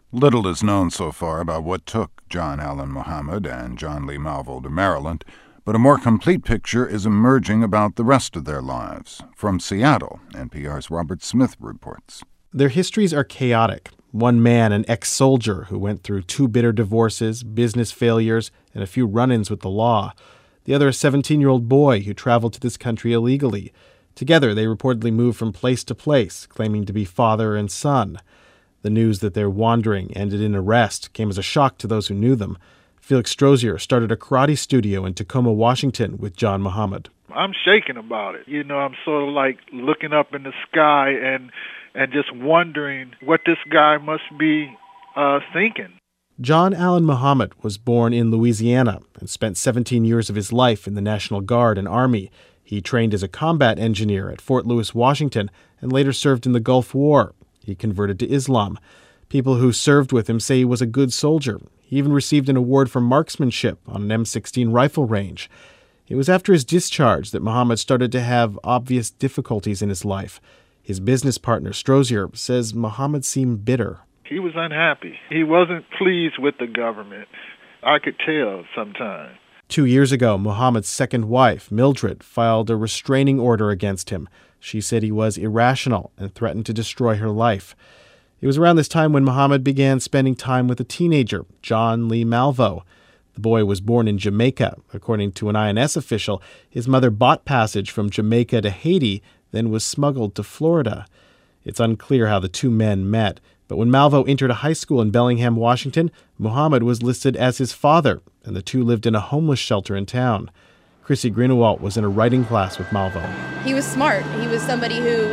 Little is known so far about what took John Allen Muhammad and John Lee Malvo to Maryland, but a more complete picture is emerging about the rest of their lives. From Seattle, NPR's Robert Smith reports. Their histories are chaotic. One man, an ex-soldier who went through 2 bitter divorces, business failures, and a few run-ins with the law. The other, a 17-year-old boy who traveled to this country illegally. Together, they reportedly moved from place to place, claiming to be father and son. The news that their wandering ended in arrest came as a shock to those who knew them. Felix Strozier started a karate studio in Tacoma, Washington with John Muhammad. I'm shaking about it. I'm sort of like looking up in the sky and just wondering what this guy must be thinking. John Allen Muhammad was born in Louisiana and spent 17 years of his life in the National Guard and Army. He trained as a combat engineer at Fort Lewis, Washington, and later served in the Gulf War. He converted to Islam. People who served with him say he was a good soldier. He even received an award for marksmanship on an M16 rifle range. It was after his discharge that Muhammad started to have obvious difficulties in his life. His business partner, Strozier, says Muhammad seemed bitter. He was unhappy. He wasn't pleased with the government. I could tell sometimes. 2 years ago, Muhammad's second wife, Mildred, filed a restraining order against him. She said he was irrational and threatened to destroy her life. It was around this time when Muhammad began spending time with a teenager, John Lee Malvo. The boy was born in Jamaica. According to an INS official, his mother bought passage from Jamaica to Haiti, then was smuggled to Florida. It's unclear how the two men met, but when Malvo entered a high school in Bellingham, Washington, Muhammad was listed as his father, and the two lived in a homeless shelter in town. Chrissy Greenewalt was in a writing class with Malvo. He was smart. He was somebody who,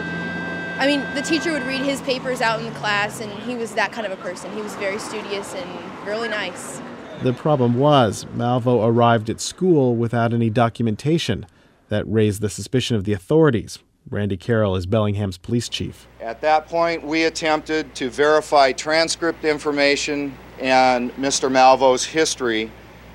the teacher would read his papers out in class, and he was that kind of a person. He was very studious and really nice. The problem was, Malvo arrived at school without any documentation. That raised the suspicion of the authorities. Randy Carroll is Bellingham's police chief. At that point, we attempted to verify transcript information and Mr. Malvo's history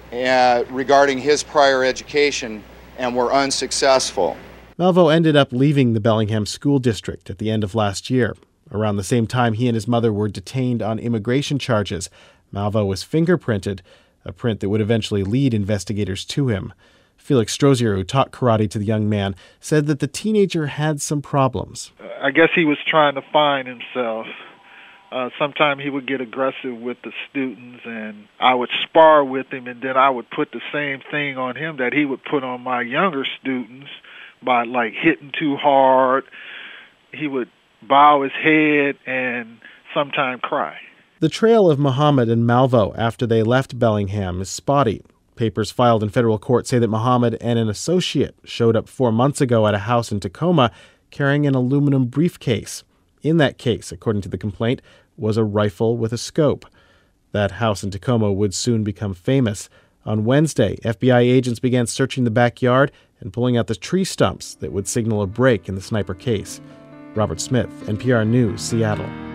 regarding his prior education, and were unsuccessful. Malvo ended up leaving the Bellingham School District at the end of last year. Around the same time, he and his mother were detained on immigration charges. Malvo was fingerprinted, a print that would eventually lead investigators to him. Felix Strozier, who taught karate to the young man, said that the teenager had some problems. I guess he was trying to find himself. Sometimes he would get aggressive with the students, and I would spar with him, and then I would put the same thing on him that he would put on my younger students by, hitting too hard. He would bow his head and sometimes cry. The trail of Muhammad and Malvo after they left Bellingham is spotty. Papers filed in federal court say that Muhammad and an associate showed up 4 months ago at a house in Tacoma carrying an aluminum briefcase. In that case, according to the complaint, was a rifle with a scope. That house in Tacoma would soon become famous. On Wednesday, FBI agents began searching the backyard and pulling out the tree stumps that would signal a break in the sniper case. Robert Smith, NPR News, Seattle.